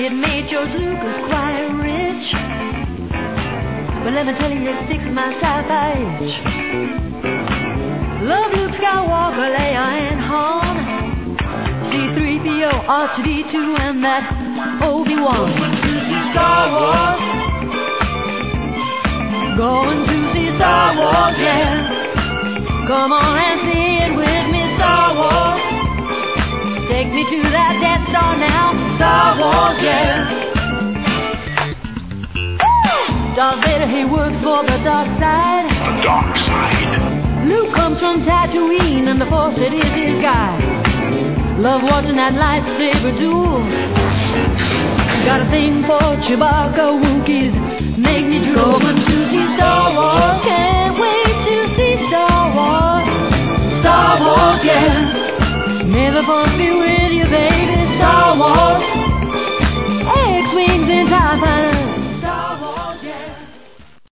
it made George Lucas quite rich. But let me tell you, it sticks my sci-fi itch. Love Luke Skywalker, Leia and Han, C-3PO, R2-D2, and that Obi-Wan. Going to see Star Wars. Going to see Star Wars, yeah. Come on and see it with me, Star Wars. Take me to that Death Star now, Star Wars, yeah. Darth Vader, he works for the dark side. The dark side. Luke comes from Tatooine, and the Force, it is his guide. Love watching that lightsaber duel. Got a thing for Chewbacca, Wookiees make me drool. Going to see Star Wars, can't wait to see Star Wars. Star Wars, yeah. Never gonna be with you, baby. Star Wars.